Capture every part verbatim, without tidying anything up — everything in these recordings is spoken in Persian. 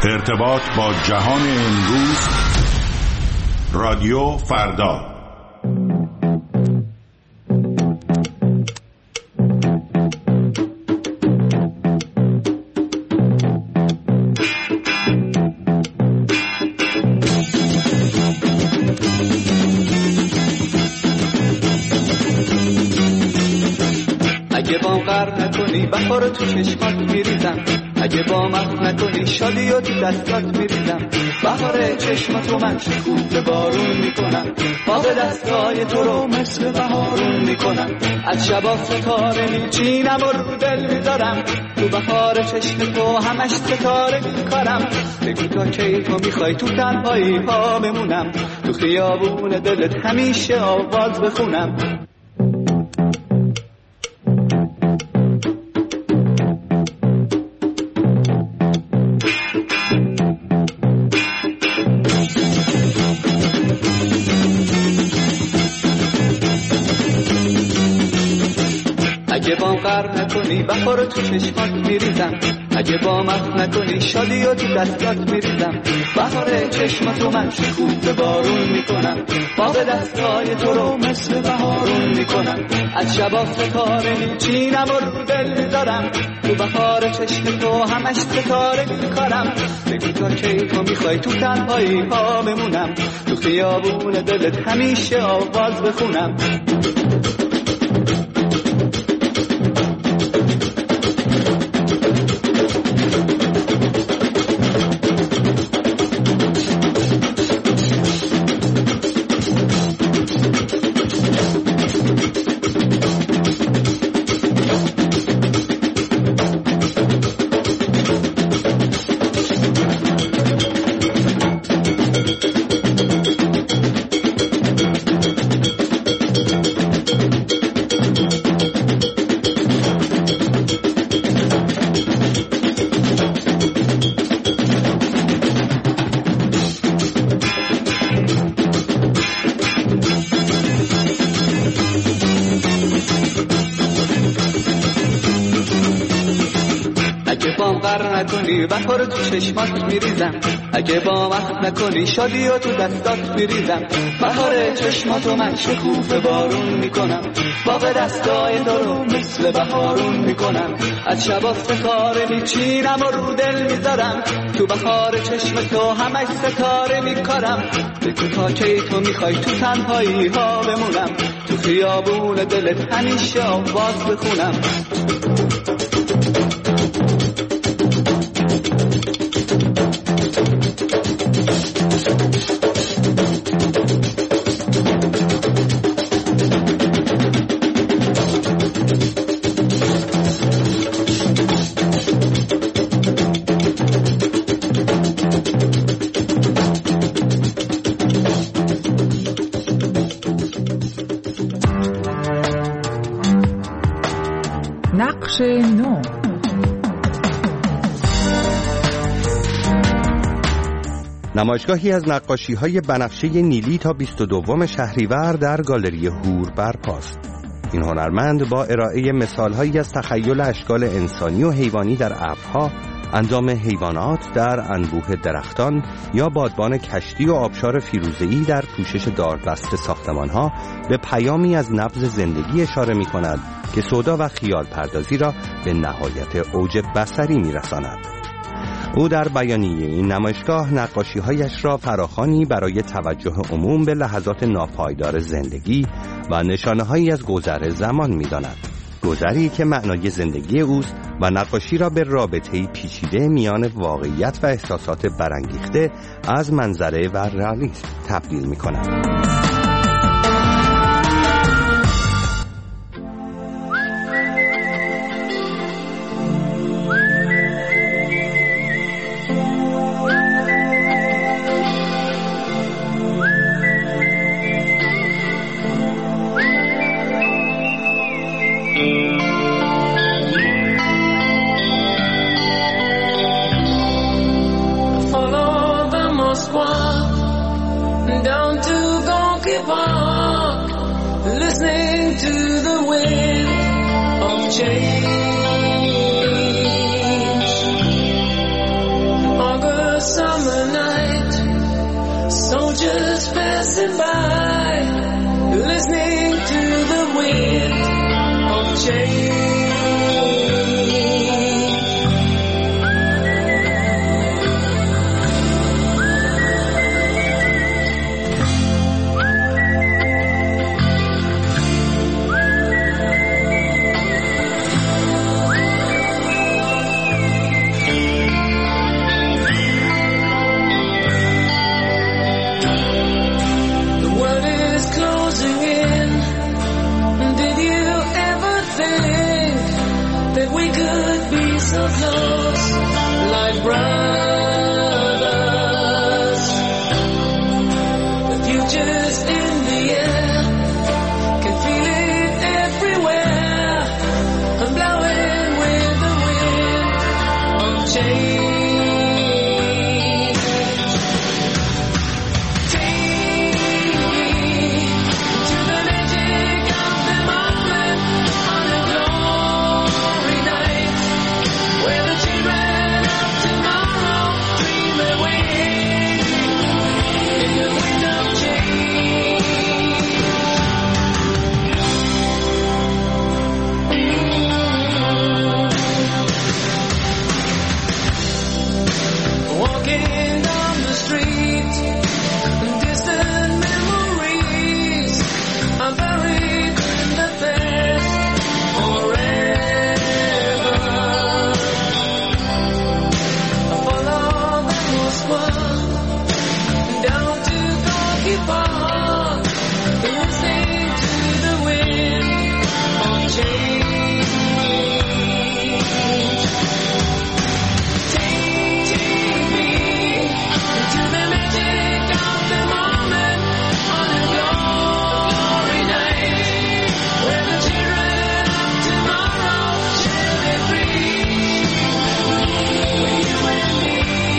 ارتباط با جهان امروز، رادیو فردا. اگه با غر نکنی بهار تو چشمات میریزم، اگه با من نکنی شادی و تو دستات میریزم. بهار چشماتو من شکوفه بارون میکنم، باغ دستای تو رو مثل بهارون میکنم. از شبا ستاره میچینم و رو دل میذارم، تو بهار چشم تو همش ستاره میکارم. بگو تا کی تو میخوای تو تنهایی ها بمونم، تو خیابون دلت همیشه آواز بخونم. اگه با غر نکنی بهار تو چشمات میریزم، اگه با مخ نکنی شادی و تو دستات میریزم. بهار چشماتو من شکوفه بارون میکنم، باغ دستای تو رو مثل بهارون میکنم. از شبا ستاره میچینم و رو دل میذارم، تو بهار چشم تو همش ستاره میکارم. بگو تا کی تو میخوای تو تنهایی ها بمونم، تو خیابون دلت همیشه آواز بخونم. نکنی بهار تو چشمات میریزم، اگه با مخ نکنی شادی و تو دستات میریزم. بهار چشماتو من شکوفه بارون میکنم، باغ دستای تو رو مثل بهارون میکنم. از شبا ستاره میچینم و رو دل میذارم، تو بهار چشم تو همش ستاره میکارم. بگو تا کی تو میخوای تو تنهایی ها بمونم، تو خیابون دلت همیشه آواز بخونم. نقش نو. نمایشگاهی از نقاشی‌های بنفشه نیلی تا بیست و دوم شهریور در گالری هور برپاست. این هنرمند با ارائه مثال‌هایی از تخیل اشکال انسانی و حیوانی در ابرها، اندام حیوانات در انبوه درختان یا بادبان کشتی و آبشار فیروزه‌ای در پوشش داربست ساختمان‌ها به پیامی از نبض زندگی اشاره می‌کند که سودا و خیال پردازی را به نهایت اوج بصری می‌رساند. او در بیانیه این نمایشگاه نقاشی‌هایش را فراخوانی برای توجه عموم به لحظات ناپایدار زندگی و نشانه‌هایی از گذر زمان می‌داند. گذری که معنای زندگی اوست و نقاشی را به رابطه‌ای پیچیده میان واقعیت و احساسات برانگیخته از منظره و رئالیسم تبدیل می‌کند. Down to go passing by, listening to the wind of change. So close, like brothers. The future's in the air, can feel it everywhere. I'm blowing with the wind of change. Take me to the magic of the moment on a glory night. Where the children of tomorrow dream away in the wind of change. Walking down the street, distant memories are buried in the past forever. Down to Gorky Park, listening to the wind of change. Take, take me to the magic of the moment on a glory night, where the children of tomorrow shall be free. With you and me.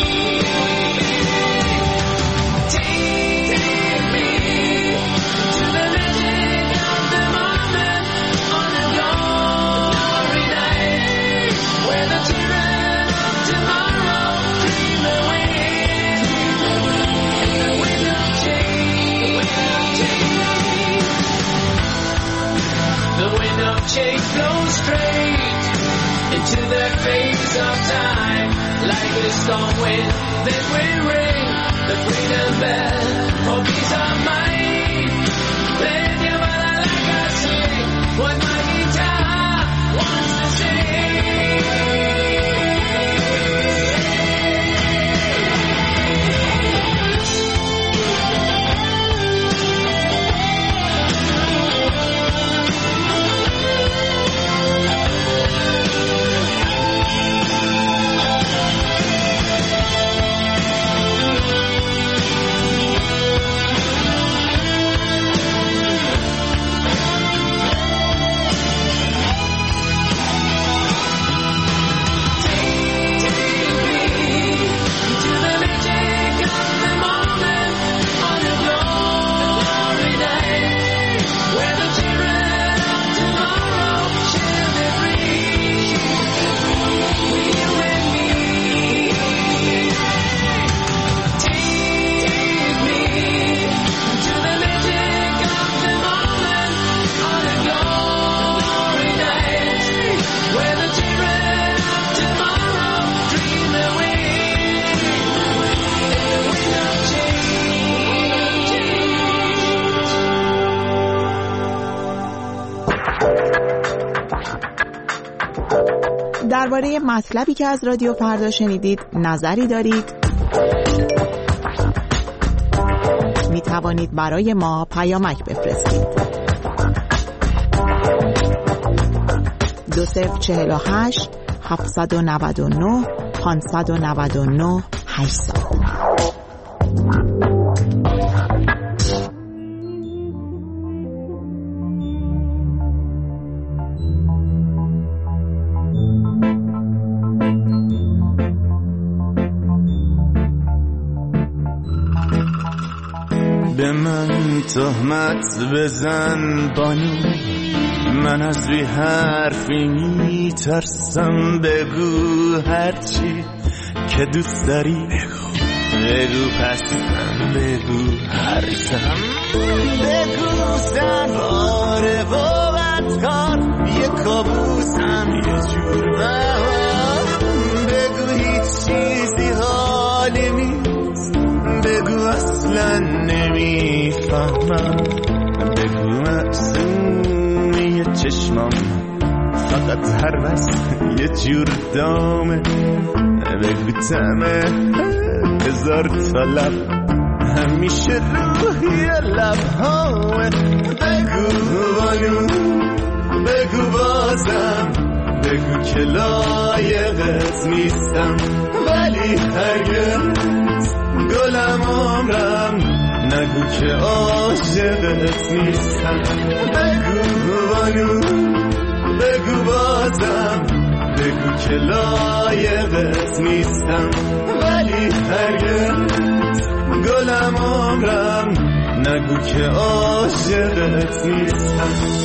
Change flows straight into the face of time, like a storm wind that will ring the freedom bell for peace of mind. Play your body like I sing what my guitar wants to sing. درباره مطلبی که از رادیو فردا شنیدید نظری دارید؟ می توانید برای ما پیامک بفرستید. دو صفر چهل و هشت هفتصد و نود و نه پانصد و نود و نه هشتصد. به من تهمت بزن بانو، من از بی حرفی می ترسم، بگو هرچی که دوست داری بگو. بگو پس بگو هرزم بگو سنباره و بدکار یه کابوسم یه جور بهار بگو هیچ چیزی حالی نیست بگو اصلا نمیفهمم بگو معصومی چشمم فقط هر بس یه جور دامه بگو تمه هزار تا لب همیشه روحی لبهامه بگو بانو بگو بازم بگو که لایقت نیستم ولی هرگز گلم عمرم نگو که عاشقت نیستم بگو بانو بگو بازم بگو که لایقت نیستم ولی هرگز گلم عمرم نگو که عاشقت نیستم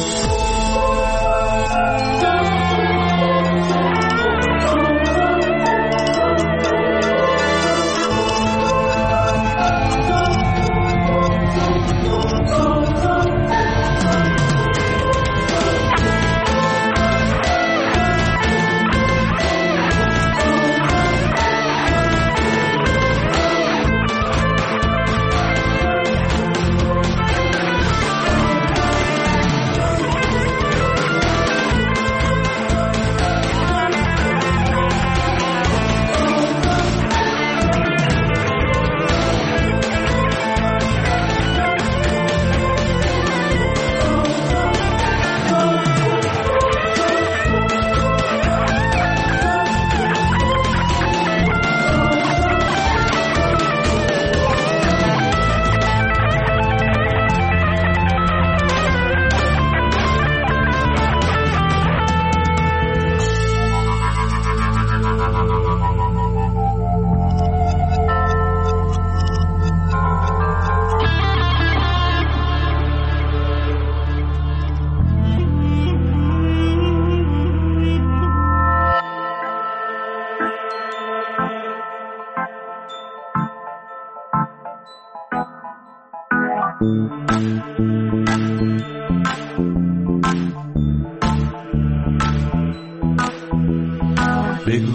بگو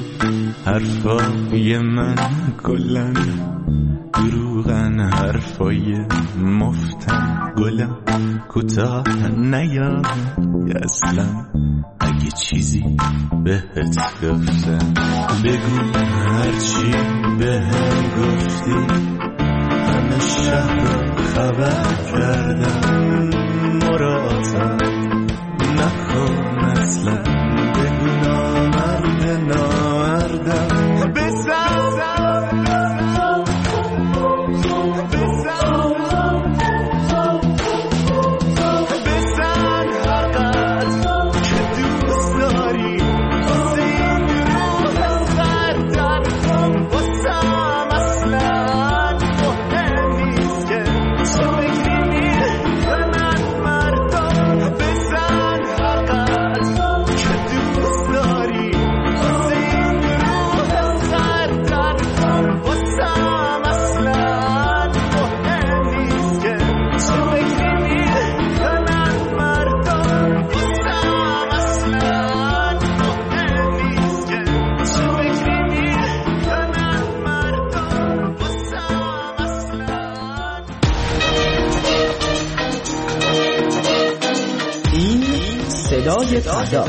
حرفای من کلن دروغن حرفای مفتن گلم کوتاه نیا اصلا اگه چیزی بهت گفتم بگو هرچی بهم گفتی همه شهر خبر کردم مراتب نکن اصلا بگو نامرد نامردم بزن صدای فردا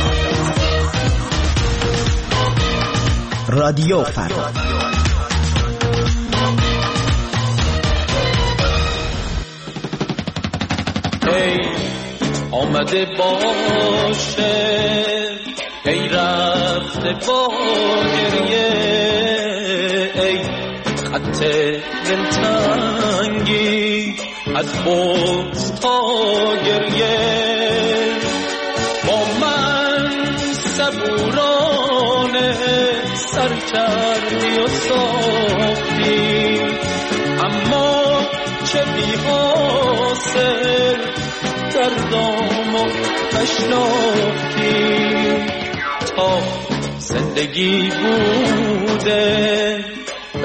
رادیو فردا ای آمده باشه ای رفته با گریه ای خط دلتنگی از بغض تا گریه با من صبورانه سر کردی و ساختی اما چه بی حاصل دردامو نشناختی تا زندگی بوده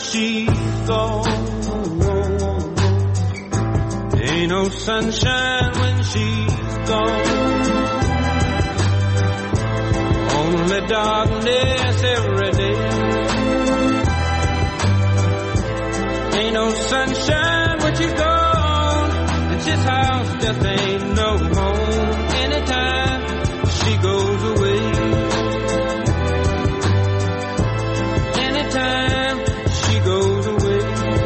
she's gone. Ain't no sunshine when she's gone. Only darkness every day. Ain't no sunshine when she's gone. And this house just ain't no home. Anytime she goes away. Anytime she goes away.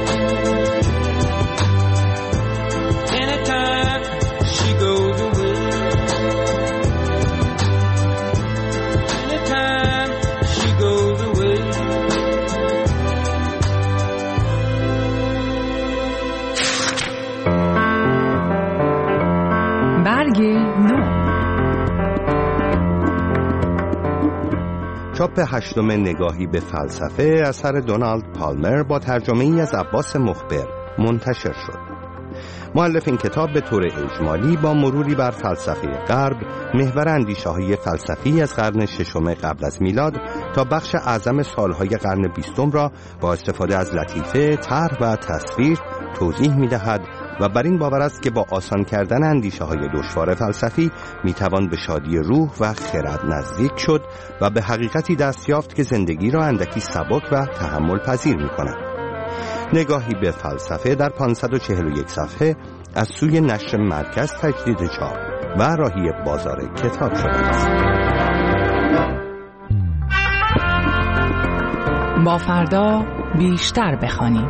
Anytime she goes away. Anytime she goes away. برگ نو. چاپ هشتم نگاهی به فلسفه اثر دونالد پالمر با ترجمه ای از عباس مخبر منتشر شد. مؤلف این کتاب به طور اجمالی با مروری بر فلسفه غرب، محور اندیشه‌های فلسفی از قرن ششم قبل از میلاد تا بخش اعظم سالهای قرن بیستم را با استفاده از لطیفه، طرح و تصویر توضیح می‌دهد و بر این باور است که با آسان کردن اندیشه‌های دشوار فلسفی میتوان به شادی روح و خرد نزدیک شد و به حقیقتی دست یافت که زندگی را اندکی سبک و تحمل پذیر می‌کند. نگاهی به فلسفه در پانصد و چهل و یک صفحه از سوی نشر مرکز تجدید چاپ و راهی بازار کتاب شده است. با فردا بیشتر بخوانیم.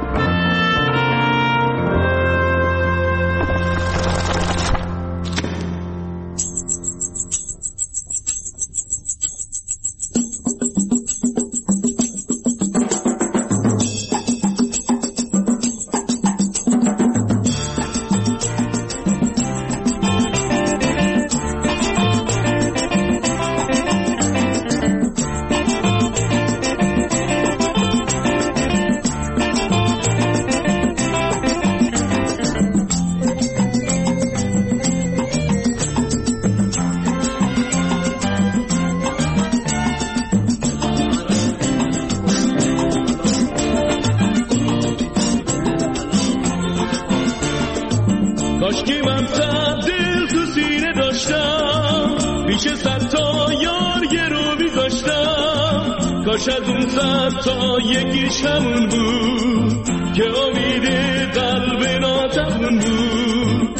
کاشکی من صد دل تو سینه داشتم، پیش صد تا یار یه رو میذاشتم. کاش از اون صد تا یکیش همون بود که امید قلب ناتمون بود.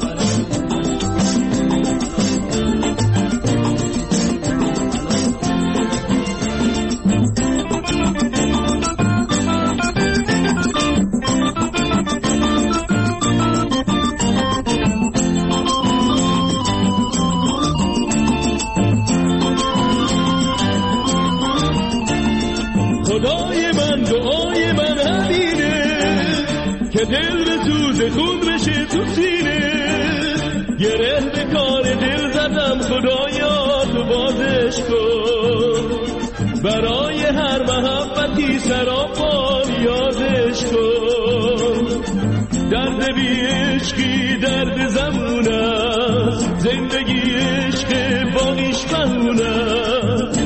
خدای من دعای من همینه که دل به سوز خود بشه تو سینه. گره به کار دل زدم خدایا تو بازش کن، برای هر محبتی سراپا یادش کن. درد بی عشقی درد زمون است، زندگی عشق باقیش بهون است.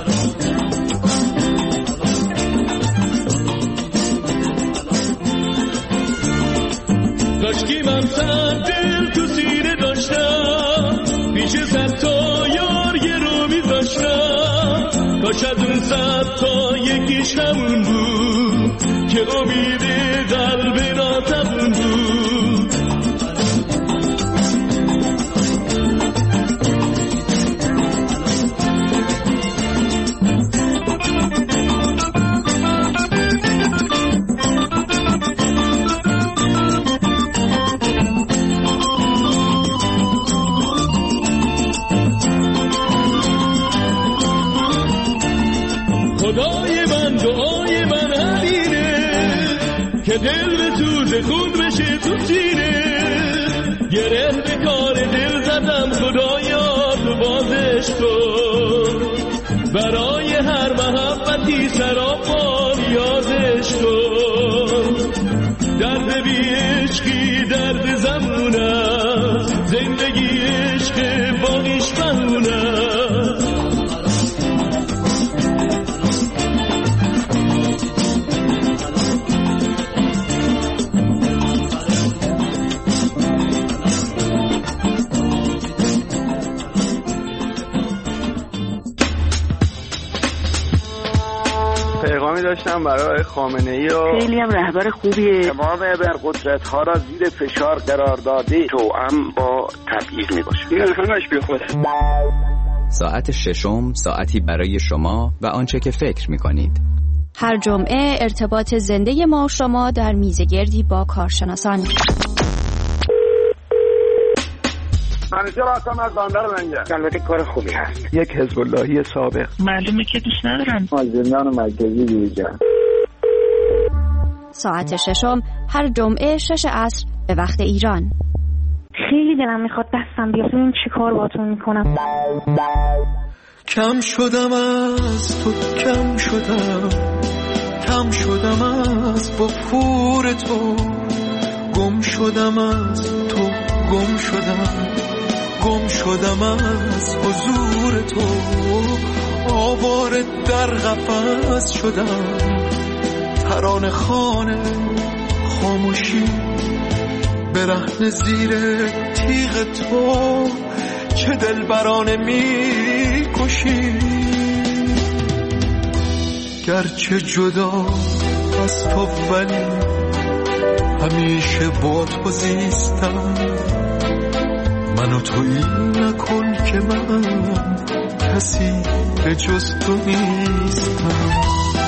کاشکی من صد دل تو سینه داشتم، پیش صد تا یار یه رو میذاشتم. کاش از اون صد تا یکیش همون بود که امید قلب ناتمون بود. خدای من دعای من همینه که دل به سوز خود بشه تو سینه. گره به کار دل زدم خدایا تو بازش کن، برای هر محبتی سراپا یادش کن. درد بی عشقی درد زمون است، زندگی عشق باقیش بهون است. داشتم برای خامنه‌ای و خیلی هم رهبر خوبیه. تمام ابرقدرت‌ها را زیر فشار قرار داده توأم با تبعیض میباشه. این همش بیخوده. ساعت ششم، ساعتی برای شما و آنچه که فکر می‌کنید. هر جمعه ارتباط زنده ما و شما در میزگردی با کارشناسان. منیجر هستم از بندر لنگر. البته کار خوبی هست. یک حزب اللهی سابق. معلومه که دوست ندارم. از زندان مرکزی بیرون. ساعت ششم هر جمعه شش عصر به وقت ایران. خیلی دلم میخواد دستم بیاد این چی کار باتون میکنم. کم شدم از تو، کم شدم کم شدم از وفور تو، گم شدم از تو، گم شدم گم شدم از حضور تو، آواره در قفس شدم، ترانه خانه خاموشی برهنه زیر تیغ تو، چه دلبرانه می کشی، گرچه جدا از تو ولی همیشه با تو زیستم، منو تویی نکن که من کسی به جز تو نیستم.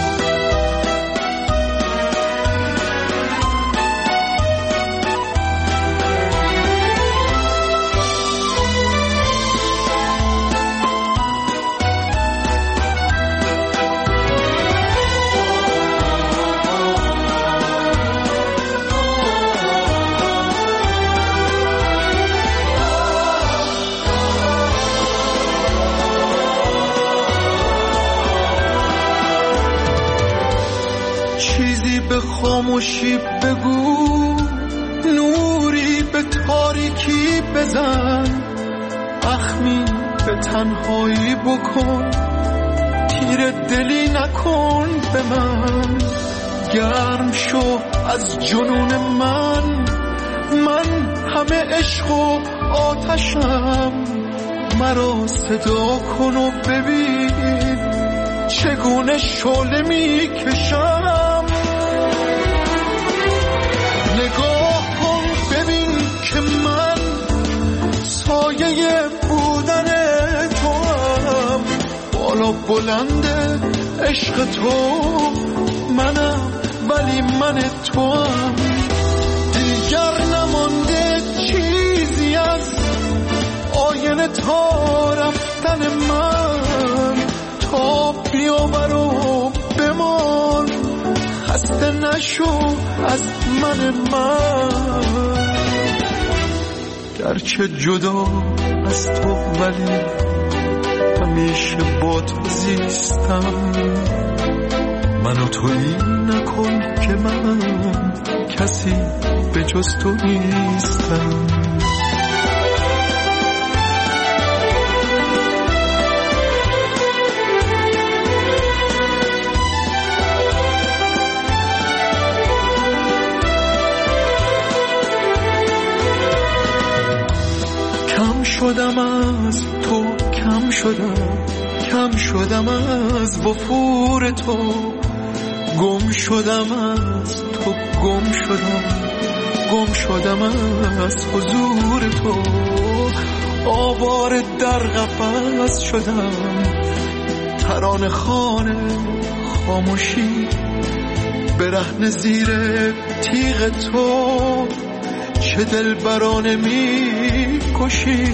خاموشی بگو، نوری به تاریکی بزن، اخمی به تنهایی بکن، تیر دلی نکن به من، گرم شو از جنون من، من همه عشق و آتشم، مرا صدا کن و ببین چگونه شعله می کشم، نگاه کن ببین که من سایه بودن تو هم، بالا بلند عشق تو منم ولی من تو هم، دیگر نمانده چیزی از آینه تا رفتن من، تا بیاور و بمان خسته نشو از من من، گرچه جدا از تو ولی همیشه با تو زیستم، منو تویی نکن که من کسی به جز تو نیستم. کم شدم از تو، کم شدم کم شدم از وفور تو، گم شدم از تو، گم شدم گم شدم از حضور تو، آواره در قفس شدم، ترانه خانه خاموشی برهنه زیر تیغ تو، چه دلبرانه می کشی،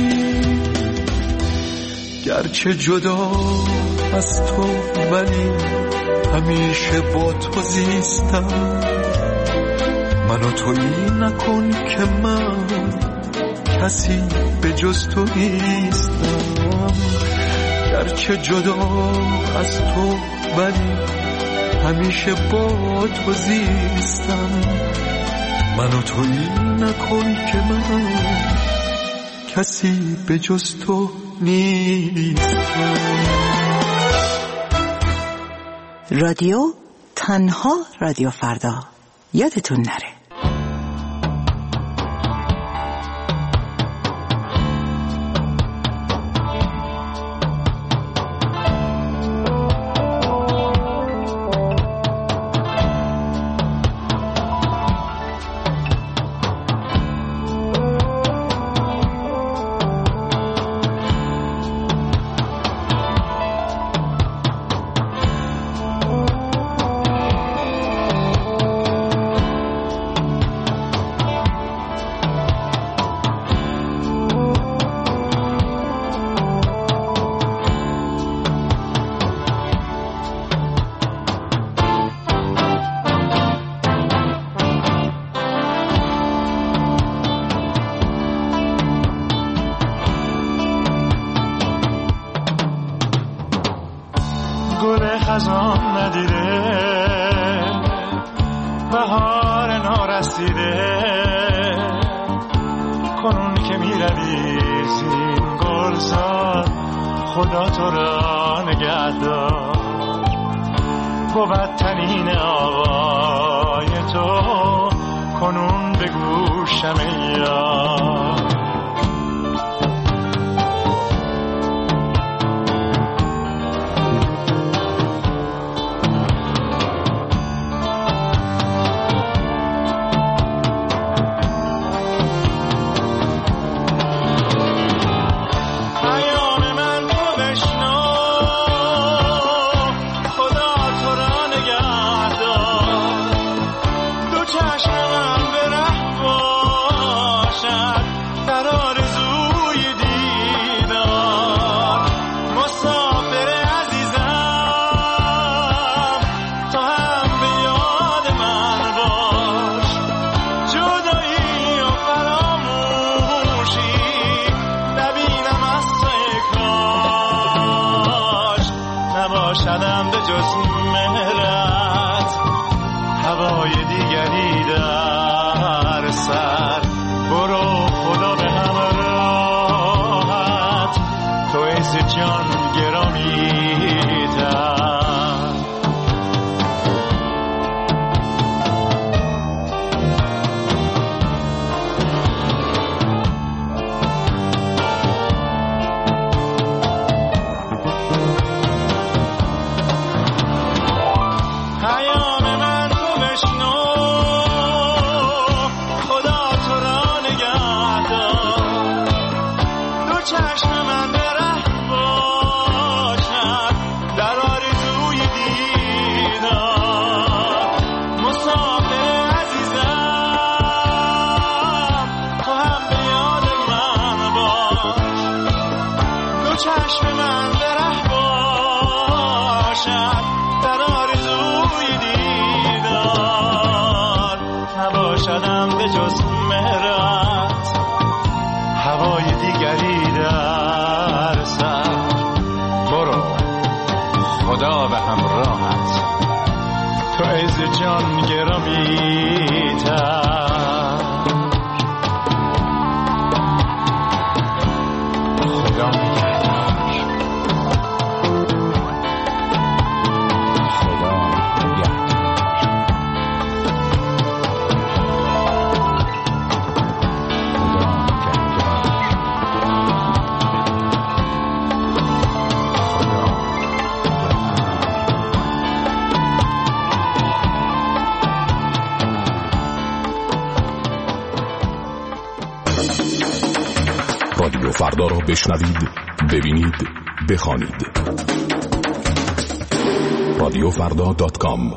گرچه جدا از تو ولی همیشه با تو زیستم، منو تویی نکن که من کسی به جز تو نیستم، گرچه جدا از تو ولی همیشه با تو زیستم، منو تویی نکن که من کسی به جز تو نیستم. رادیو تنها رادیو فردا، یادتون نره. بهار نارسیده کنون که می روی زین گلزار خدا تو را نگه دار بود تنین آوای تو کنون به گوشم یار نباشدم به جز مهرت هوای دیگری در سر برو خدا به همراهت تو عز جان گرامی تر چشم من به ره باشد در آرزوی دیدار نباشدم به جز مهرت هوای دیگری در سر برو خدا به همراهت تو عز جان گرامی تر رادیو فردا را بشنوید، ببینید، بخوانید. رادیو فردا دات کام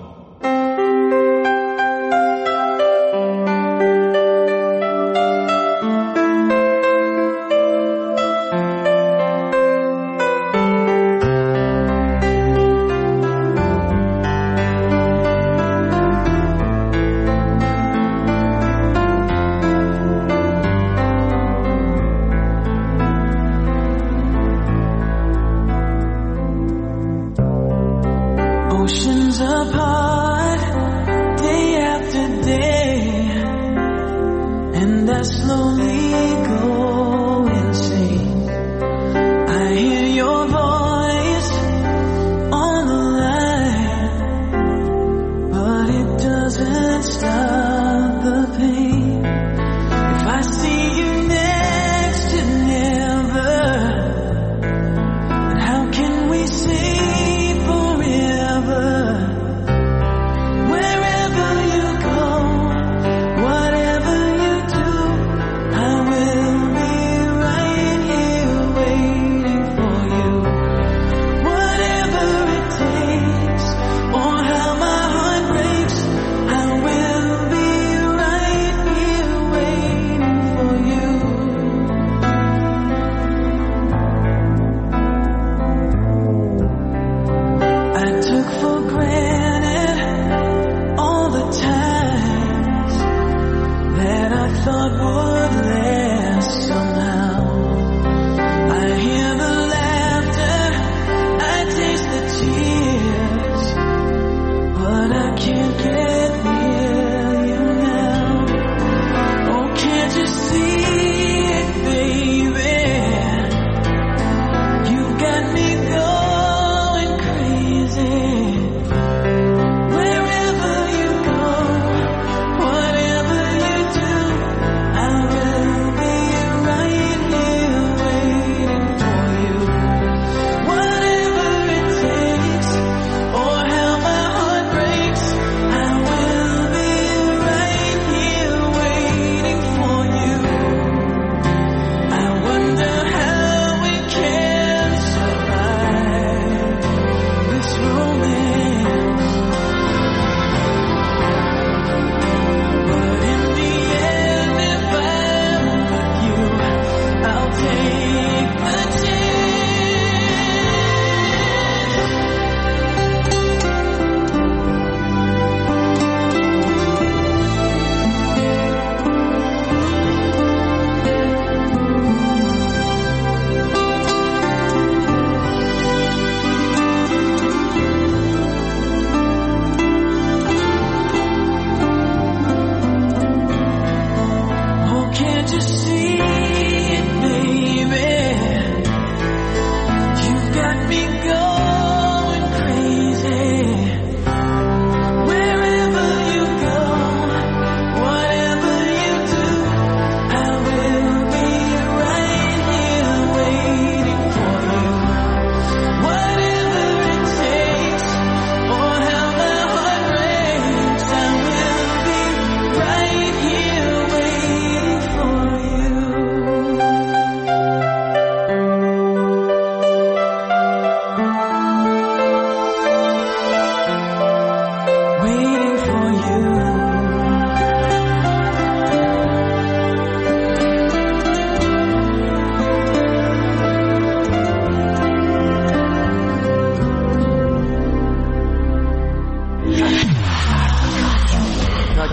Oceans apart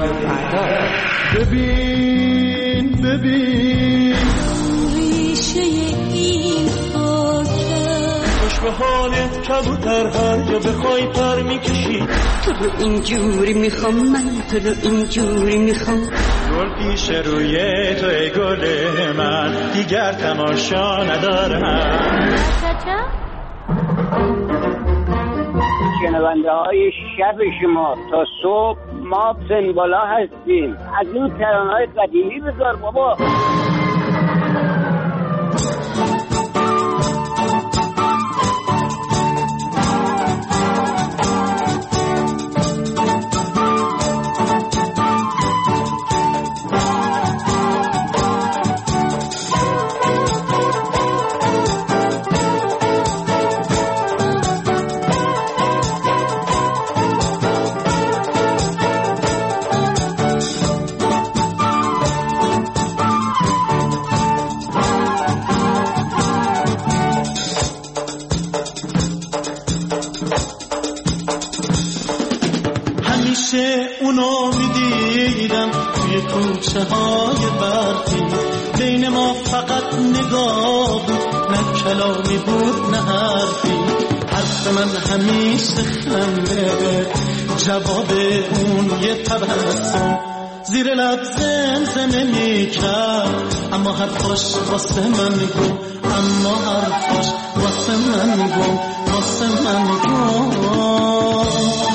فردا. ببین ببین ریشه این خاکه خوش به حالت کبوتر هر جا بخوای پر میکشی. تو رو اینجوری میخوام من، تو رو اینجوری میخوام. گل پیش روی توی گل من، دیگر تماشا ندارم. شنونده های شب شما تا صبح ما سنبالا هستیم. از این ترانه های قدیمی بذار بابا. کوچه های برفی بین ما فقط نگاه بود، نه کلامی بود نه حرفی. حرف من همیشه خنده، جواب اون یه تبسم. زیر لب زمزمه میکرد اما حرفاش واسه من گم، اما حرفاش واسه من گم، واسه من گم.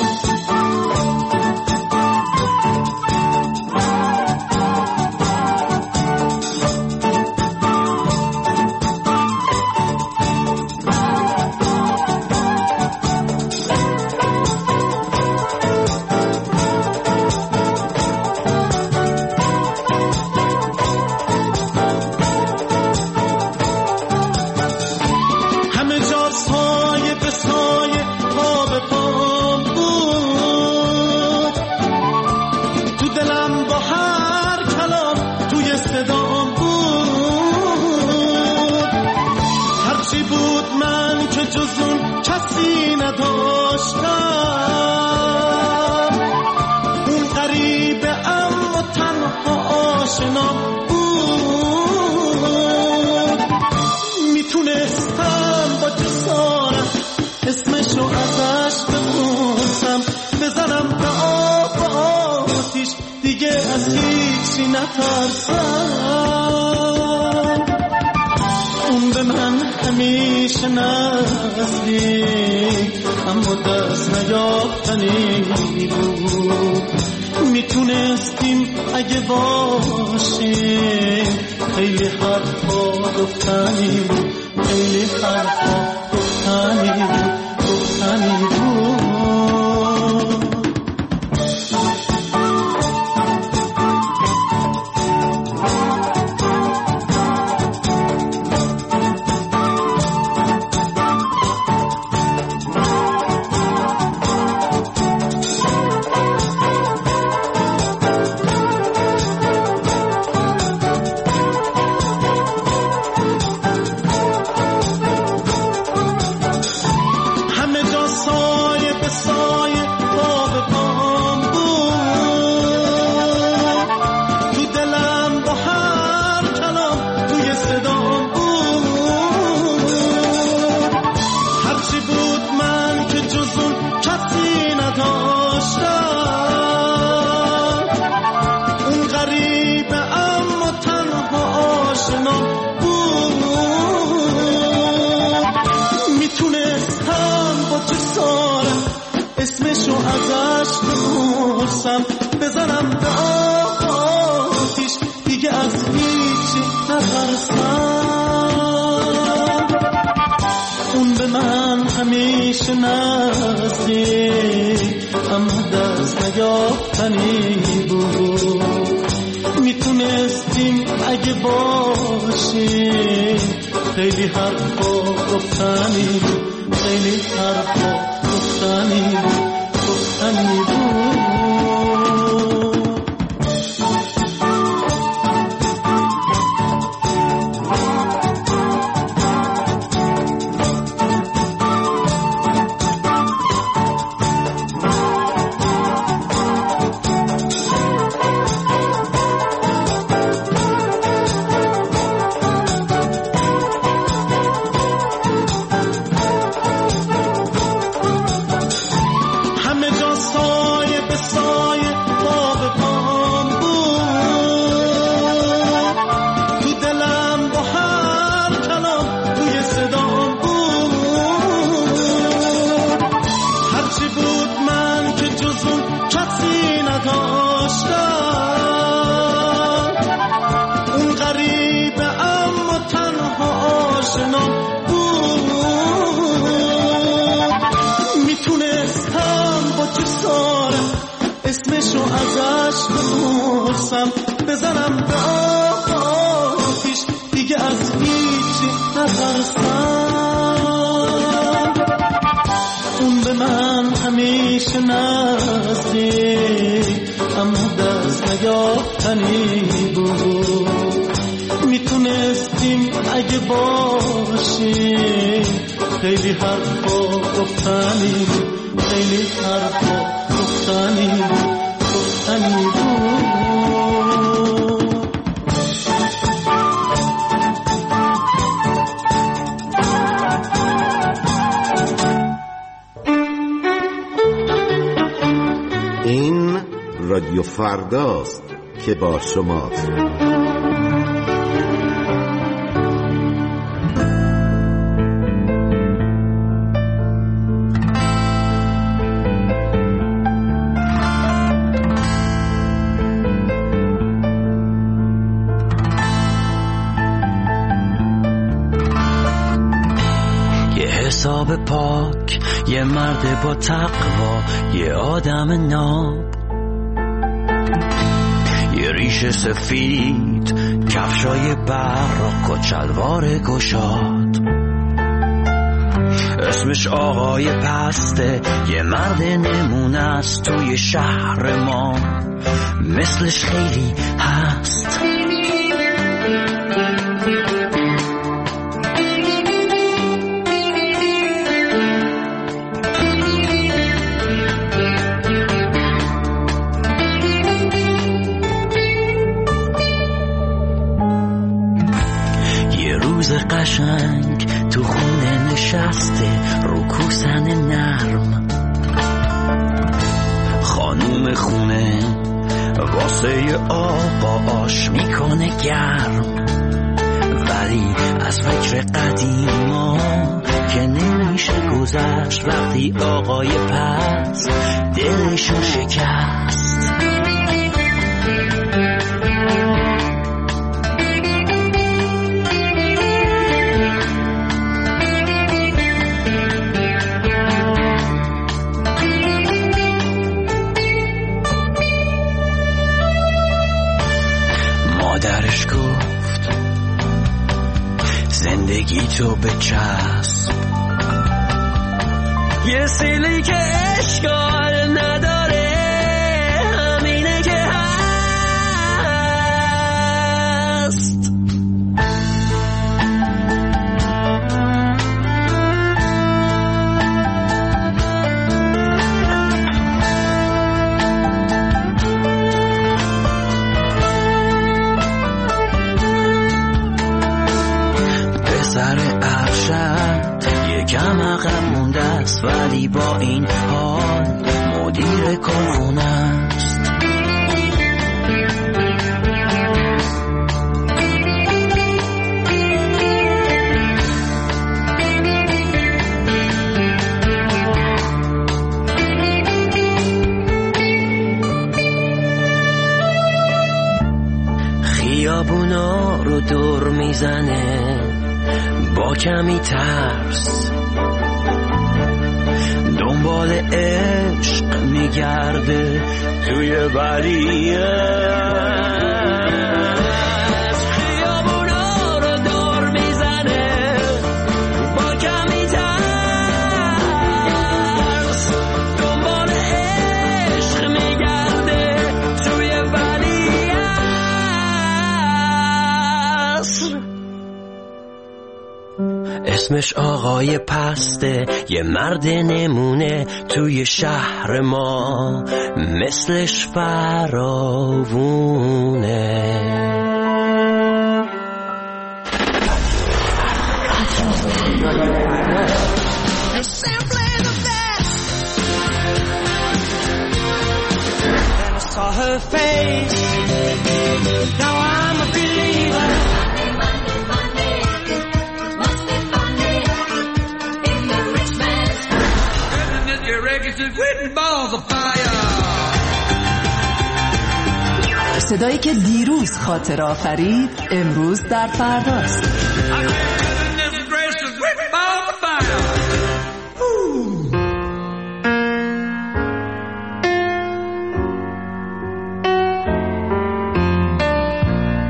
اون به من همیشه نزدیک اما دست نیافتنی بود. میتونستیم اگه باشیم خیلی حرفا گفتنی بود، خیلی حرفا گفتنی بود، گفتنی بود. بزنم به آتیش دیگه از هیچی نترسم. اون به من همیشه نزدیک اما دست نیافتنی بود. میتونستیم اگه باشیم خیلی حرفا گفتنی بود، خیلی حرفا گفتنی بود، گفتنی بود. ازش بپرسم بزنم به آتیش دیگه از هیچی نترسم اون به من همیشه نزدیک اما دست نیافتنی بود میتونستیم اگه باشیم خیلی حرفا گفتنی خیلی حرفا گفتنی گفتنی بود این رادیو فرداست که با شماست. حساب پاک، یه مرد با تقوا، یه آدم ناب، یه ریش سفید، کفشای براق و چلوار گشاد. اسمش آقای پسته، یه مرد نمونه است توی شهر ما، مثلش خیلی هست. قشنگ تو خونه نشسته رو کوسن نرم، خانوم خونه واسه آقا آش میکنه گرم، ولی از فکر قدیما که نمیشه گذشت وقتی آقای پس دلشو شکست. مادرش گفت زندگی تو بچسب، یه سیلی که اشکال نداره همینه که هست. سر ارشد یکم عقب مونده است، ولی با این حال مدیر کارخونه است. خیابونا رو دور میزنه با کمی ترس، دنبال عشق میگرده توی ولیعهد. خیابونا رو دور میزنه با کمی ترس، دنبال عشق میگرده توی ولیعهد. اسمش آقای پسته، یه مرد نمونه توی شهر ما، مثلش فراوونه. صدایی که دیروز خاطر آفرید امروز در فرداست.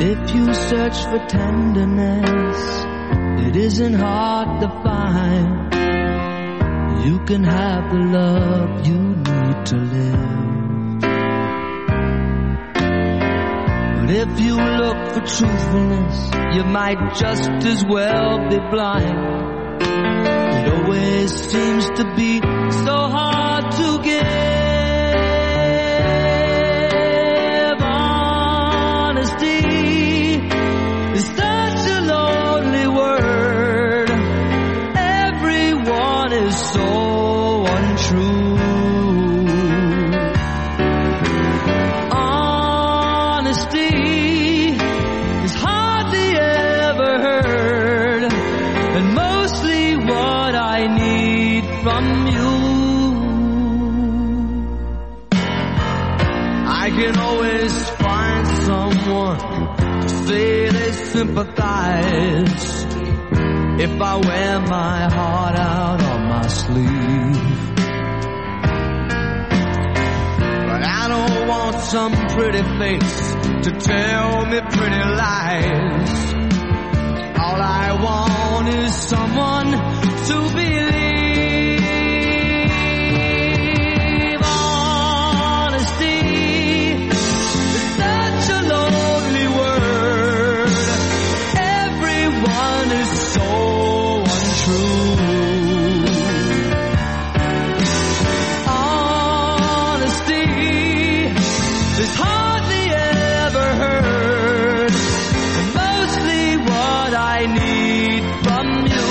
if you search for tenderness, it isn't hard to find. You can have the love you need to live. But if you look for truthfulness, you might just as well be blind. It always seems to be so hard to give. Honesty is such a lonely word. Everyone is so untrue. Honesty is hardly ever heard, and mostly what I need from you. I can always find someone to say they sympathize if I wear my heart out on my sleeve. But I don't want some pretty face to tell me pretty lies. All I want is someone to believe. Honesty is such a lonely word. Everyone is so untrue. Honesty is hardly ever heard, and mostly what I need from you.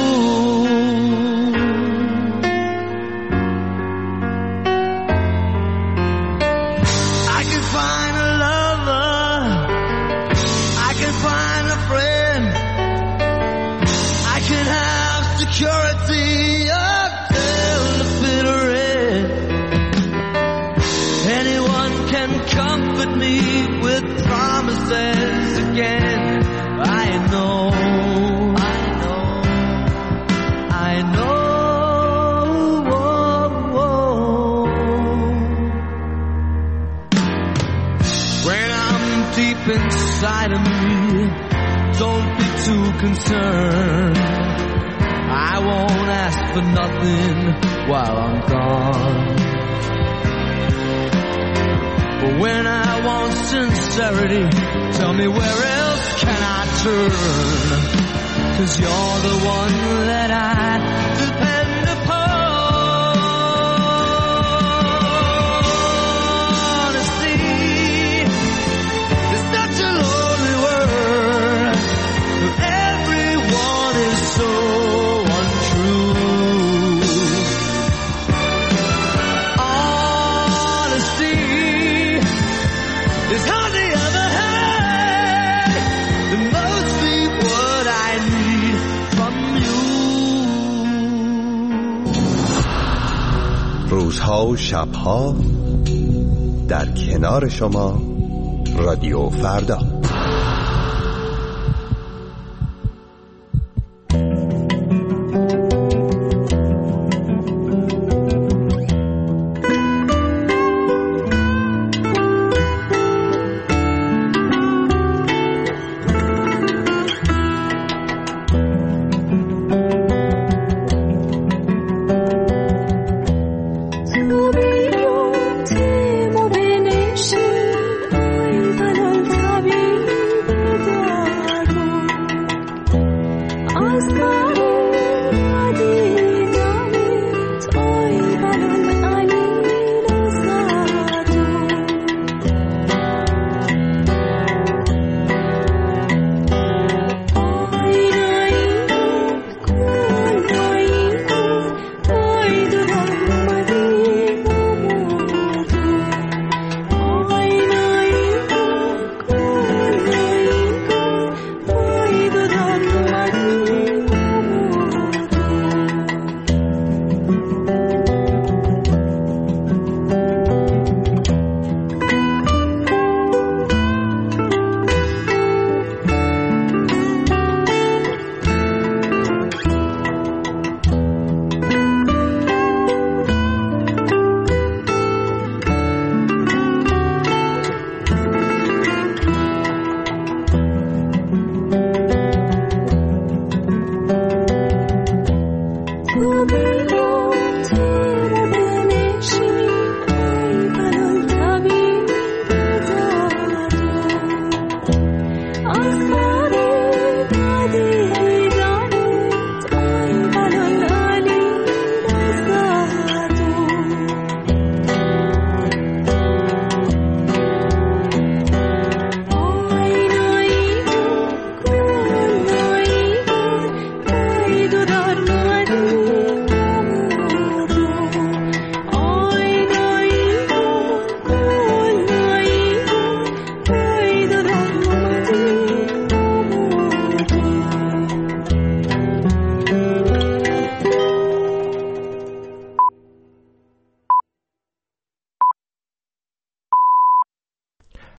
I can find a lover, I can find a friend, I can have security until the bitter end. Anyone can comfort me with promises again. I know, I know, I know. Whoa, whoa. When I'm deep inside of me, don't be too concerned. I won't ask for nothing while I'm gone. But when I want sincerity, tell me where else can I turn? 'Cause you're the one that I depend upon. Honesty is such a lonely word. Everyone is so untrue. Honesty is hardly ever heard, and mostly what I need from you. روزها و شبها در کنار شما رادیو فردا.